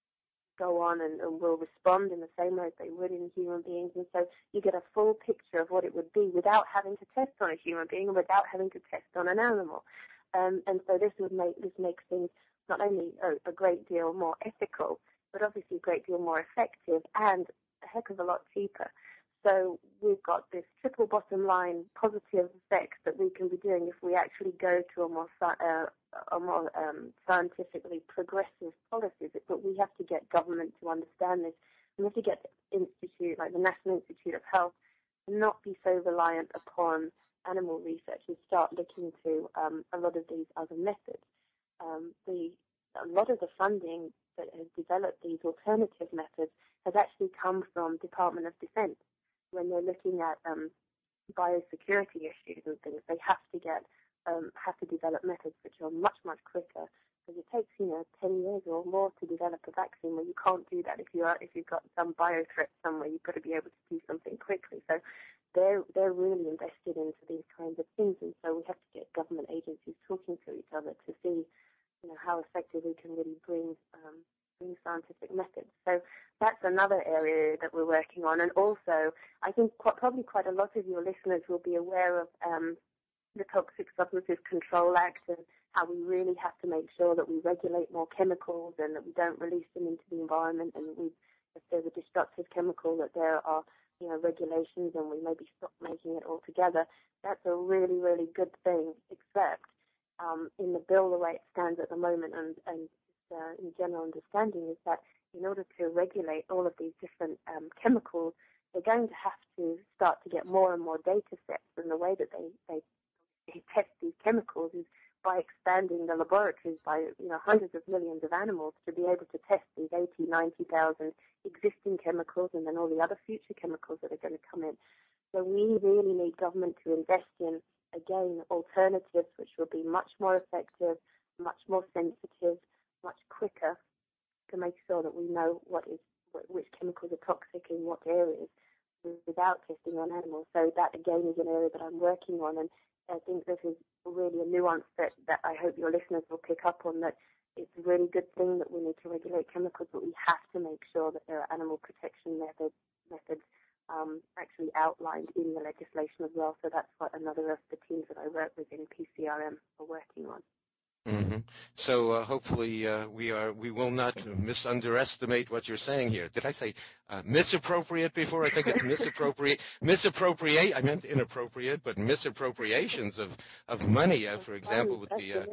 go on and, and will respond in the same way as they would in human beings. And so you get a full picture of what it would be without having to test on a human being and without having to test on an animal. Um, and so this would make this makes things not only a, a great deal more ethical, but obviously a great deal more effective and a heck of a lot cheaper. So we've got this triple bottom line positive effect that we can be doing if we actually go to a more uh, a more um, scientifically progressive policies. But we have to get government to understand this. We have to get the institute, like the National Institute of Health, to not be so reliant upon animal research and start looking to um, a lot of these other methods. Um, the a lot of the funding that has developed these alternative methods has actually come from Department of Defense. When they're looking at um, biosecurity issues and things, they have to get um, have to develop methods which are much much quicker. Because it takes you know ten years or more to develop a vaccine. Where you can't do that if you are if you've got some bio threat somewhere. You've got to be able to do something quickly. So they're they're really invested into these kinds of things, and so we have to get government agencies talking to each other to see you know how effective we can really bring. Um, scientific methods. So that's another area that we're working on. And also, I think quite, probably quite a lot of your listeners will be aware of um, the Toxic Substances Control Act and how we really have to make sure that we regulate more chemicals and that we don't release them into the environment. And we, if there's a destructive chemical, that there are you know regulations and we maybe stop making it altogether. That's a really, really good thing, except um, in the bill, the way it stands at the moment and, and Uh, in general understanding is that in order to regulate all of these different um, chemicals, they're going to have to start to get more and more data sets. And the way that they, they, they test these chemicals is by expanding the laboratories by you know hundreds of millions of animals to be able to test these eighty, ninety thousand existing chemicals and then all the other future chemicals that are going to come in. So we really need government to invest in, again, alternatives which will be much more effective, much more sensitive, much quicker to make sure that we know what is which chemicals are toxic in what areas without testing on animals. So that again is an area that I'm working on, and I think this is really a nuance that, that I hope your listeners will pick up on, that it's a really good thing that we need to regulate chemicals, but we have to make sure that there are animal protection methods methods um, actually outlined in the legislation as well. So that's what another of the teams that I work with in P C R M are working on. Mm-hmm. So uh, hopefully uh, we are we will not misunderestimate what you're saying here. Did I say uh, misappropriate before? I think it's misappropriate. misappropriate. I meant inappropriate, but misappropriations of of money. Uh, for example, with the uh,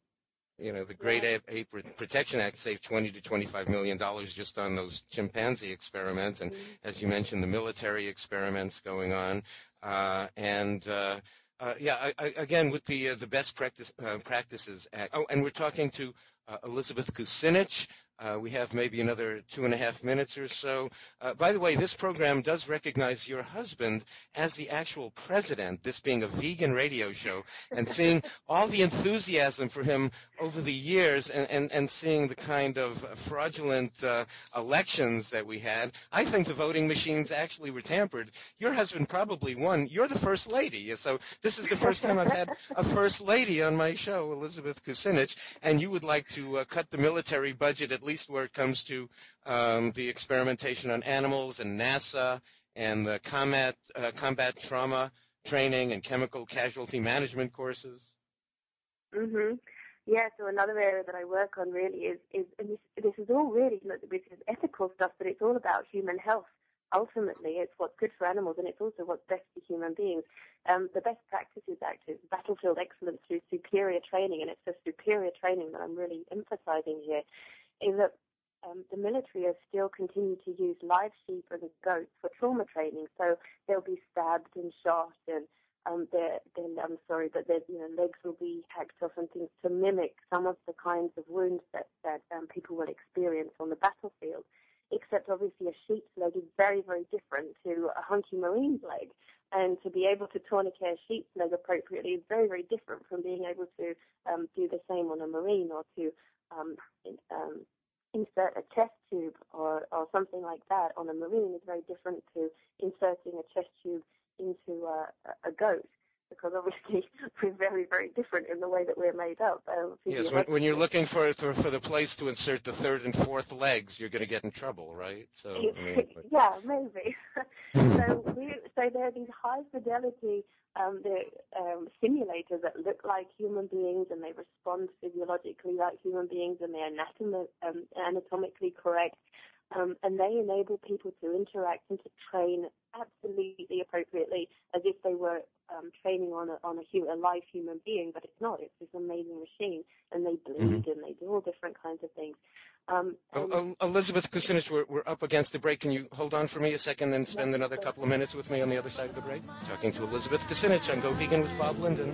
you know the Great Ape, Ape Protection Act saved twenty to twenty-five million dollars just on those chimpanzee experiments, and mm-hmm. as you mentioned, the military experiments going on, uh, and. Uh, Uh, yeah, I, I, again, with the uh, the Best Practice, uh, Practices Act. Oh, and we're talking to uh, Elizabeth Kucinich Uh, we have maybe another two and a half minutes or so. Uh, by the way, this program does recognize your husband as the actual president, this being a vegan radio show, and seeing all the enthusiasm for him over the years and, and, and seeing the kind of fraudulent uh, elections that we had. I think the voting machines actually were tampered. Your husband probably won. You're the first lady. So this is the first time I've had a first lady on my show, Elizabeth Kucinich, and you would like to uh, cut the military budget at least where it comes to um, the experimentation on animals and NASA and the combat, uh, combat trauma training and chemical casualty management courses. Mhm. Yeah. So another area that I work on really is is and this, this is all really this is ethical stuff, but it's all about human health. Ultimately, it's what's good for animals, and it's also what's best for human beings. Um, the best practices act is battlefield excellence through superior training, and it's the superior training that I'm really emphasizing here. Is that um, the military has still continued to use live sheep and goats for trauma training. So they'll be stabbed and shot, and um, then I'm sorry, but their you know legs will be hacked off and things to mimic some of the kinds of wounds that that um, people will experience on the battlefield. Except obviously a sheep's leg is very, very different to a hunky Marine's leg. And to be able to tourniquet a sheep's leg appropriately is very, very different from being able to um, do the same on a Marine, or to um, in, um, insert a chest tube or, or something like that on a Marine is very different to inserting a chest tube into a, a goat. Because obviously we're very, very different in the way that we're made up. Uh, yes, when, when you're looking for, for for the place to insert the third and fourth legs, you're going to get in trouble, right? So I mean, yeah, maybe. so we so there are these high fidelity um, the um, simulators that look like human beings, and they respond physiologically like human beings, and they're anatom- um, anatomically correct. Um, and they enable people to interact and to train absolutely appropriately as if they were um, training on a, on a, hu- a live human being, but it's not. It's this amazing machine, and they bleed mm-hmm. and they do all different kinds of things. Um, oh, oh, Elizabeth Kucinich, we're, we're up against the break. Can you hold on for me a second and spend yes, another couple of minutes with me on the other side of the break? Talking to Elizabeth Kucinich on Go Vegan with Bob Linden.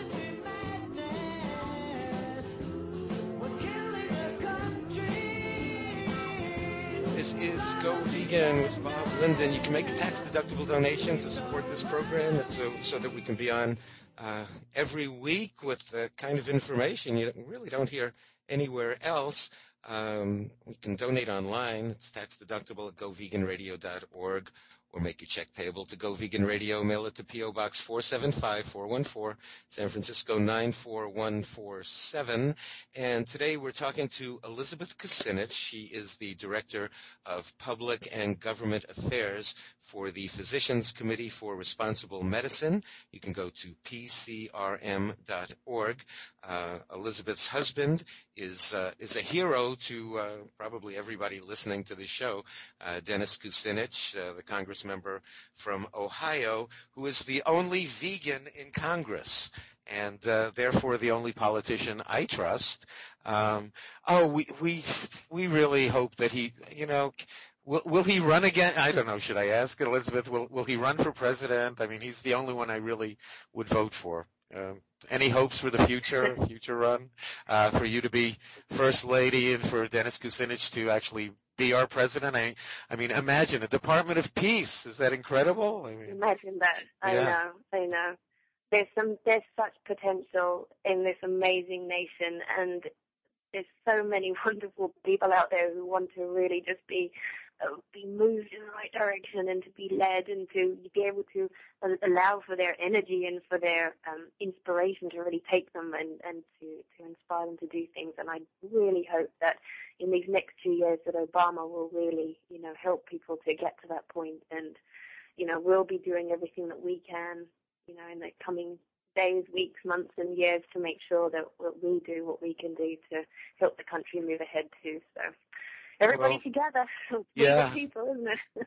This is Go Vegan with Bob Linden. You can make a tax-deductible donation to support this program so, so that we can be on uh, every week with the kind of information you really don't hear anywhere else. Um, you can donate online. It's tax-deductible at go vegan radio dot org. Or make your check payable to Go Vegan Radio. Mail it to P O Box four seven five, four one four, San Francisco nine four one four seven. And today we're talking to Elizabeth Kucinich. She is the Director of Public and Government Affairs for the Physicians Committee for Responsible Medicine. You can go to P C R M dot org. Uh, Elizabeth's husband is uh, is a hero to uh, probably everybody listening to this show, uh, Dennis Kucinich, uh, the Congress member from Ohio, who is the only vegan in Congress, and uh, therefore the only politician I trust. Um, oh, we we we really hope that he, you know, will will he run again? I don't know. Should I ask Elizabeth? Will will he run for president? I mean, he's the only one I really would vote for. Um, any hopes for the future, future run, uh, for you to be first lady and for Dennis Kucinich to actually be our president? I, I mean, imagine a Department of Peace. Is that incredible? I mean, imagine that. I yeah. know. I know. There's some. There's such potential in this amazing nation, and there's so many wonderful people out there who want to really just be uh, be moved in the right direction and to be led and to be able to uh, allow for their energy and for their um, inspiration to really take them and, and to, to inspire them to do things. And I really hope that in these next two years that Obama will really, you know, help people to get to that point, and, you know, we'll be doing everything that we can, you know, in the coming days, weeks, months, and years to make sure that we do what we can do to help the country move ahead too. So everybody well, together. Yeah. People, isn't it?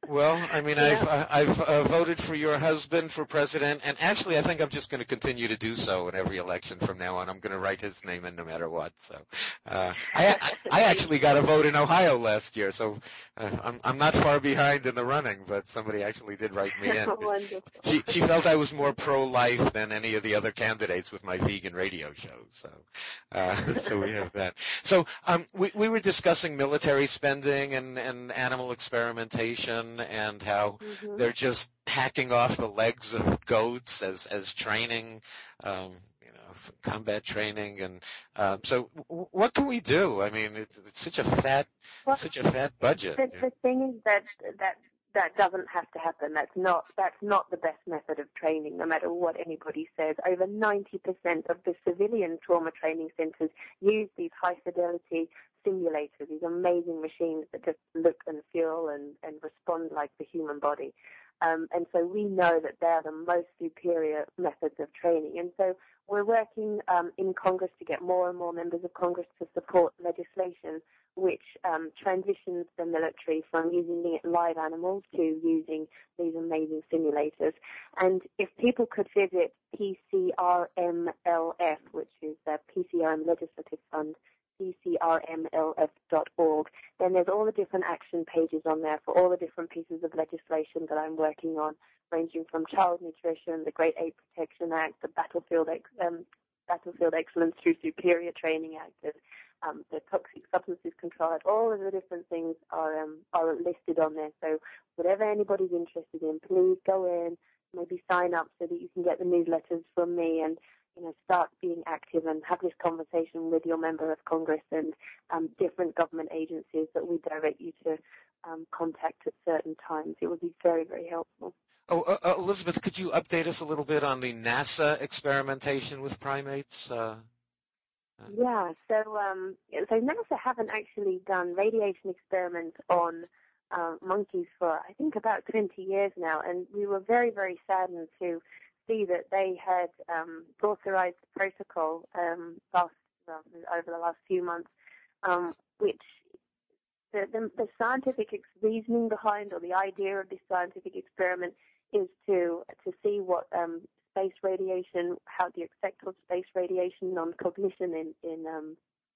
Well, I mean, yeah. I've uh, I've uh, voted for your husband for president, and actually, I think I'm just going to continue to do so in every election from now on. I'm going to write his name in no matter what. So, uh, I I actually got a vote in Ohio last year, so uh, I'm I'm not far behind in the running. But somebody actually did write me in. Wonderful. She she felt I was more pro-life than any of the other candidates with my vegan radio shows. So, uh, so we have that. So, um, we we were discussing military spending and and animal experimentation, and how mm-hmm. they're just hacking off the legs of goats as as training, um, you know, combat training, and um, so w- what can we do? I mean, it, it's such a fat, well, such a fat budget. The, the thing is that that that doesn't have to happen. That's not that's not the best method of training, no matter what anybody says. Over ninety percent of the civilian trauma training centers use these high fidelity simulators, these amazing machines that just look and feel and, and respond like the human body. Um, and so we know that they're the most superior methods of training. And so we're working um, in Congress to get more and more members of Congress to support legislation which um, transitions the military from using live animals to using these amazing simulators. And if people could visit P C R M L F, which is the P C R M Legislative Fund, P C R M L F dot org, then there's all the different action pages on there for all the different pieces of legislation that I'm working on, ranging from child nutrition, the Great Ape Protection Act, the Battlefield Ex- um, Battlefield Excellence Through Superior Training Act, um, the Toxic Substances Control Act. All of the different things are um, are listed on there. So whatever anybody's interested in, please go in, maybe sign up so that you can get the newsletters from me, and you know, start being active and have this conversation with your member of Congress and um, different government agencies that we direct you to um, contact at certain times. It would be very, very helpful. Oh, uh, uh, Elizabeth, could you update us a little bit on the NASA experimentation with primates? Uh, uh. Yeah, so um, so NASA haven't actually done radiation experiments on uh, monkeys for, I think, about twenty years now, and we were very, very saddened to see that they had um, authorized the protocol um, last, well, over the last few months, um, which the, the, the scientific ex- reasoning behind, or the idea of this scientific experiment, is to to see what um, space radiation, how the effect of space radiation on cognition in in um,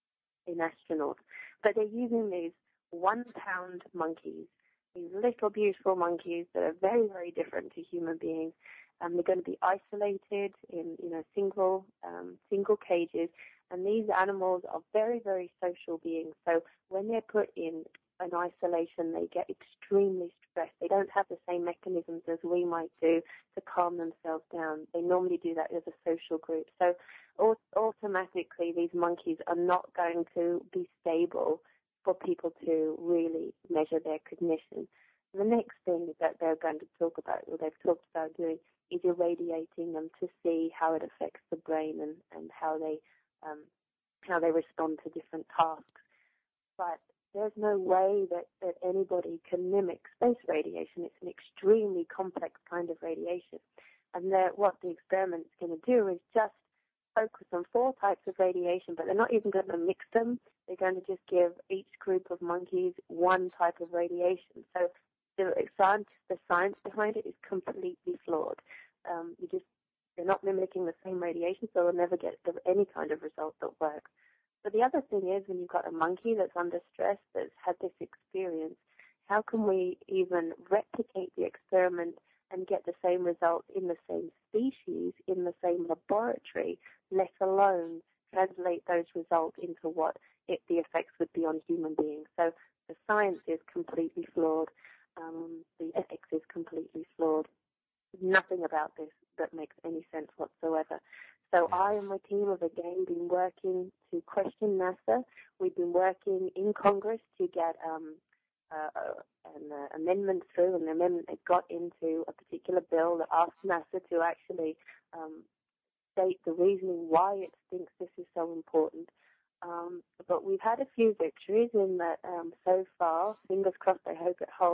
in astronauts. But they're using these one-pound monkeys, these little beautiful monkeys that are very, very different to human beings. Um, they're going to be isolated in, you know, single um, single cages, and these animals are very, very social beings. So when they're put in an isolation, they get extremely stressed. They don't have the same mechanisms as we might do to calm themselves down. They normally do that as a social group. So automatically, these monkeys are not going to be stable for people to really measure their cognition. The next thing that they're going to talk about, or they've talked about doing, is irradiating them to see how it affects the brain and, and how they um, how they respond to different tasks. But there's no way that, that anybody can mimic space radiation. It's an extremely complex kind of radiation. And what the experiment's going to do is just focus on four types of radiation, but they're not even going to mix them. They're going to just give each group of monkeys one type of radiation. So the science, the science behind it is completely flawed. Um, you just they're not mimicking the same radiation, so they'll never get any kind of result that works. But the other thing is, when you've got a monkey that's under stress, that's had this experience, how can we even replicate the experiment and get the same results in the same species, in the same laboratory, let alone translate those results into what it, the effects would be on human beings? So the science is completely flawed. Um, the ethics is completely flawed. Nothing about this that makes any sense whatsoever. So I and my team have again been working to question NASA. We've been working in Congress to get um, uh, an uh, amendment through, and the amendment that got into a particular bill that asked NASA to actually um, state the reasoning why it thinks this is so important. Um, but we've had a few victories in that um, so far. Fingers crossed, I hope it holds.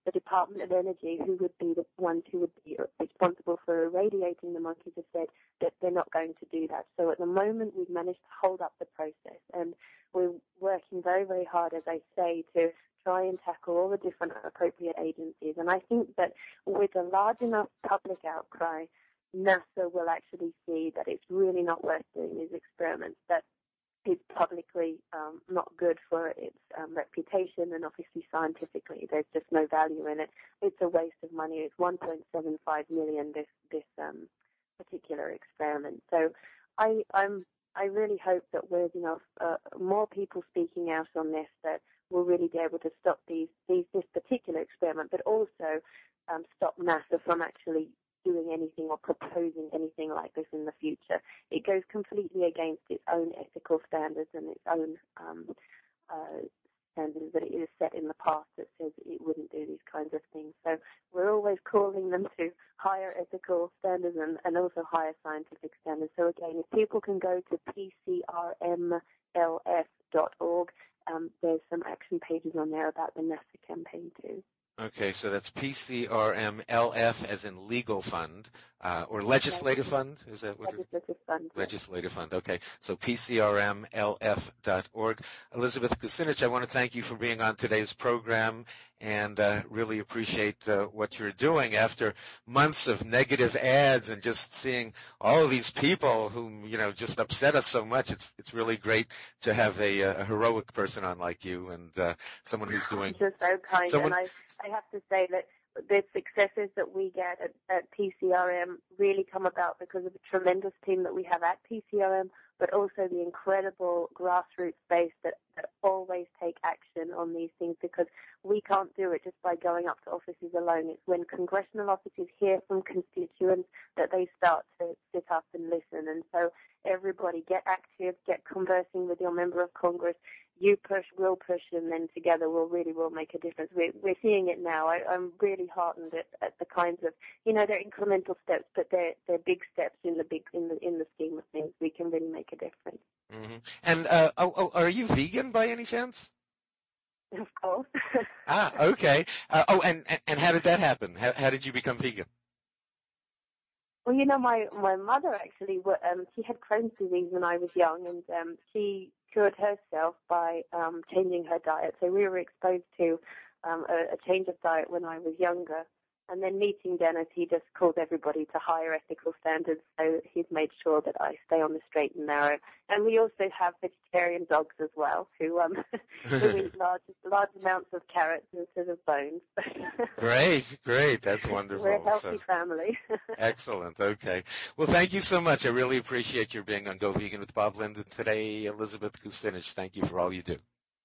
the Department of Energy, who would be the ones who would be responsible for irradiating the monkeys, have said that they're not going to do that. So at the moment, we've managed to hold up the process, and we're working very, very hard, as I say, to try and tackle all the different appropriate agencies. And I think that with a large enough public outcry, NASA will actually see that it's really not worth doing these experiments, that it's publicly um, not good for its um, reputation, and obviously scientifically there's just no value in it. It's a waste of money. It's one point seven five million dollars this this um, particular experiment. So I I'm I really hope that with you know uh, more people speaking out on this, that we'll really be able to stop these these this particular experiment, but also um, stop NASA from actually doing anything or proposing anything like this in the future. It goes completely against its own ethical standards and its own um, uh, standards that it has set in the past that says it wouldn't do these kinds of things. So we're always calling them to higher ethical standards and, and also higher scientific standards. So again, if people can go to P C R M L F dot org, um, there's some action pages on there about the NASA campaign too. Okay, so that's P C R M L F as in legal fund, uh, or legislative fund? Is that what Legislative fund. Yes. Legislative fund, okay. So P C R M L F dot org. Elizabeth Kucinich, I want to thank you for being on today's program and uh, really appreciate uh, what you're doing after months of negative ads and just seeing all of these people who, you know, just upset us so much. It's it's really great to have a, a heroic person on like you and uh, someone who's doing... You're so kind, someone, and I, I have to say that the successes that we get at, at P C R M really come about because of the tremendous team that we have at P C R M, but also the incredible grassroots base that, that always take action on these things, because we can't do it just by going up to offices alone. It's when congressional offices hear from constituents that they start to sit up and listen. And so everybody get active, get conversing with your member of Congress. You push, we'll push, and then together we'll really will make a difference. We're, we're seeing it now. I, I'm really heartened at, at the kinds of, you know, they're incremental steps, but they're they're big steps in the big in the in the scheme of things. We can really make a difference. Mm-hmm. And uh, oh, oh, are you vegan by any chance? Of course. ah, okay. Uh, oh, and, and how did that happen? How, how did you become vegan? Well, you know, my my mother actually, um, she had Crohn's disease when I was young, and um, she cured herself by um, changing her diet. So we were exposed to um, a, a change of diet when I was younger. And then meeting Dennis, he just calls everybody to higher ethical standards. So he's made sure that I stay on the straight and narrow. And we also have vegetarian dogs as well, who um, who eat large large amounts of carrots instead of bones. Great, great. That's wonderful. We're a healthy so, family. Excellent. Okay. Well, thank you so much. I really appreciate your being on Go Vegan with Bob Linden today. Elizabeth Kucinich, thank you for all you do.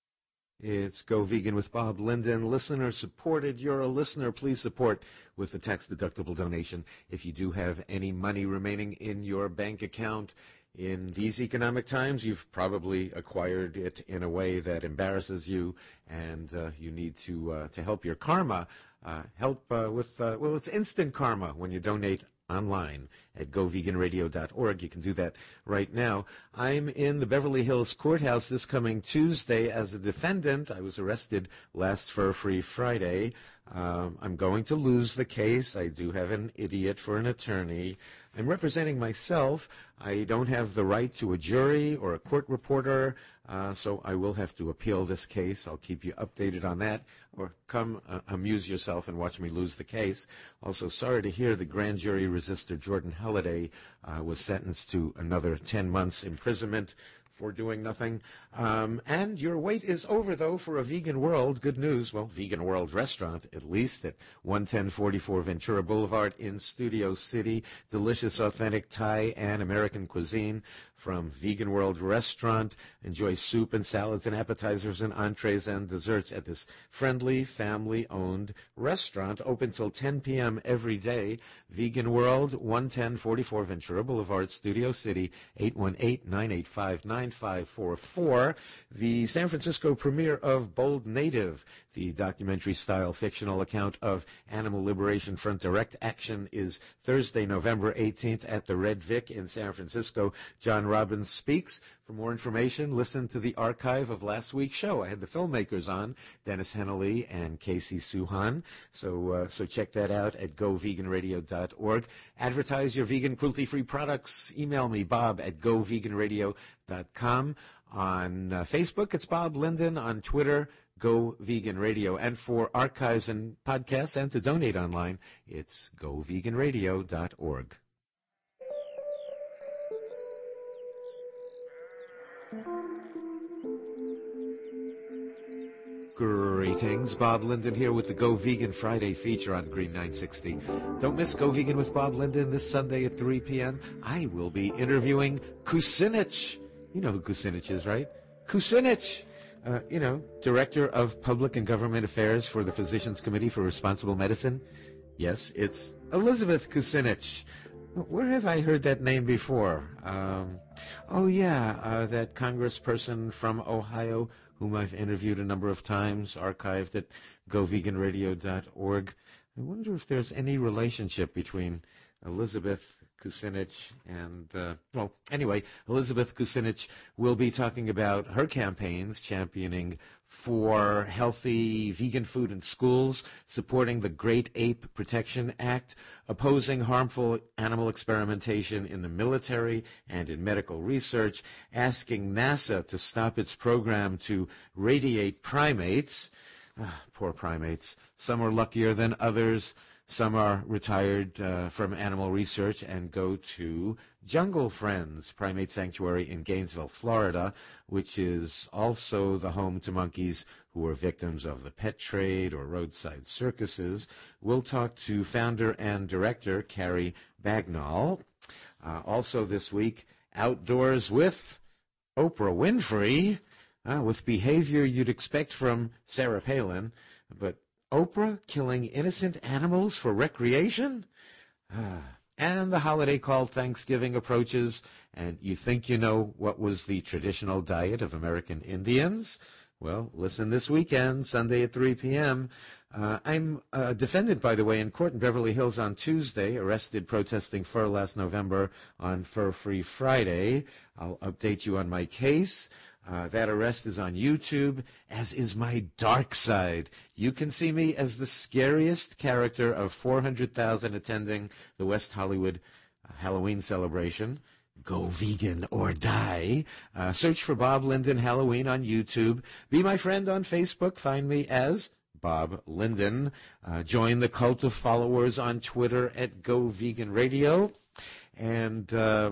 It's Go Vegan with Bob Linden, listener supported. You're a listener. Please support with a tax-deductible donation. If you do have any money remaining in your bank account in these economic times, you've probably acquired it in a way that embarrasses you, and uh, you need to uh, to help your karma. Uh, help uh, with, uh, well, it's instant karma when you donate online at go vegan radio dot org. You can do that right now. I'm in the Beverly Hills Courthouse this coming Tuesday as a defendant. I was arrested last Fur-Free Friday. Um, I'm going to lose the case. I do have an idiot for an attorney. I'm representing myself. I don't have the right to a jury or a court reporter, uh, so I will have to appeal this case. I'll keep you updated on that, or come uh, amuse yourself and watch me lose the case. Also, sorry to hear the grand jury resistor Jordan Halliday uh, was sentenced to another ten months imprisonment for doing nothing. Um, and your wait is over, though, for a Vegan World. Good news. Well, Vegan World restaurant, at least, at one ten forty-four Ventura Boulevard in Studio City. Delicious, authentic Thai and American cuisine from Vegan World Restaurant. Enjoy soup and salads and appetizers and entrees and desserts at this friendly, family-owned restaurant. Open till ten p.m. every day. Vegan World, one ten forty-four Ventura Boulevard, Studio City, eight one eight, nine eight five, nine five four four. The San Francisco premiere of Bold Native, the documentary-style fictional account of Animal Liberation Front direct action, is Thursday, November eighteenth at the Red Vic in San Francisco. John Robbins Speaks. For more information, listen to the archive of last week's show. I had the filmmakers on, Dennis Hennelly and Casey Suhan. So uh, so check that out at go vegan radio dot org. Advertise your vegan cruelty-free products. Email me, Bob, at go vegan radio dot com. On uh, Facebook, it's Bob Linden. On Twitter, Go Vegan Radio. And for archives and podcasts and to donate online, it's go vegan radio dot org. Greetings, Bob Linden here with the Go Vegan Friday feature on Green nine sixty. Don't miss Go Vegan with Bob Linden this Sunday at three p.m. I will be interviewing Kucinich. You know who Kucinich is, right? Kucinich, uh, you know, Director of Public and Government Affairs for the Physicians Committee for Responsible Medicine. Yes, it's Elizabeth Kucinich. Where have I heard that name before? Um, oh, yeah, uh, that congressperson from Ohio whom I've interviewed a number of times, archived at go vegan radio dot org. I wonder if there's any relationship between Elizabeth Kucinich and, uh, well, anyway, Elizabeth Kucinich will be talking about her campaigns championing for healthy vegan food in schools, supporting the Great Ape Protection Act, opposing harmful animal experimentation in the military and in medical research, asking NASA to stop its program to radiate primates. Ah, poor primates. Some are luckier than others. Some are retired uh, from animal research and go to Jungle Friends Primate Sanctuary in Gainesville, Florida, which is also the home to monkeys who are victims of the pet trade or roadside circuses. We'll talk to founder and director Carrie Bagnall. Uh, also this week, Outdoors with Oprah Winfrey, uh, with behavior you'd expect from Sarah Palin, but Oprah killing innocent animals for recreation? Ah. And the holiday called Thanksgiving approaches, and you think you know what was the traditional diet of American Indians? Well, listen this weekend, Sunday at three p.m. Uh, I'm uh, defended, by the way, in court in Beverly Hills on Tuesday, arrested protesting fur last November on Fur Free Friday. I'll update you on my case. Uh, that arrest is on YouTube, as is my dark side. You can see me as the scariest character of four hundred thousand attending the West Hollywood uh, Halloween celebration. Go vegan or die. Uh, search for Bob Linden Halloween on YouTube. Be my friend on Facebook. Find me as Bob Linden. Uh, join the cult of followers on Twitter at Go Vegan Radio. And uh,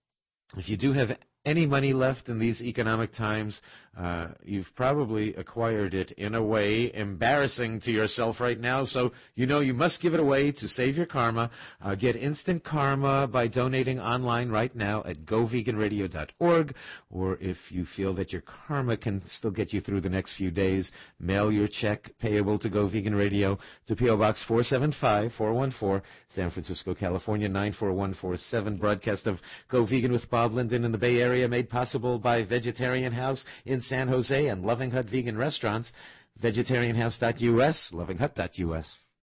if you do have any money left in these economic times, uh, you've probably acquired it in a way embarrassing to yourself right now, so you know you must give it away to save your karma. Uh, get instant karma by donating online right now at go vegan radio dot org, or if you feel that your karma can still get you through the next few days, mail your check payable to Go Vegan Radio to P O. Box four seven five, four one four, San Francisco, California, nine four one four seven. Broadcast of Go Vegan with Bob Linden in the Bay Area, made possible by Vegetarian House in San Jose and Loving Hut Vegan Restaurants, vegetarian house dot U S, loving hut dot U S.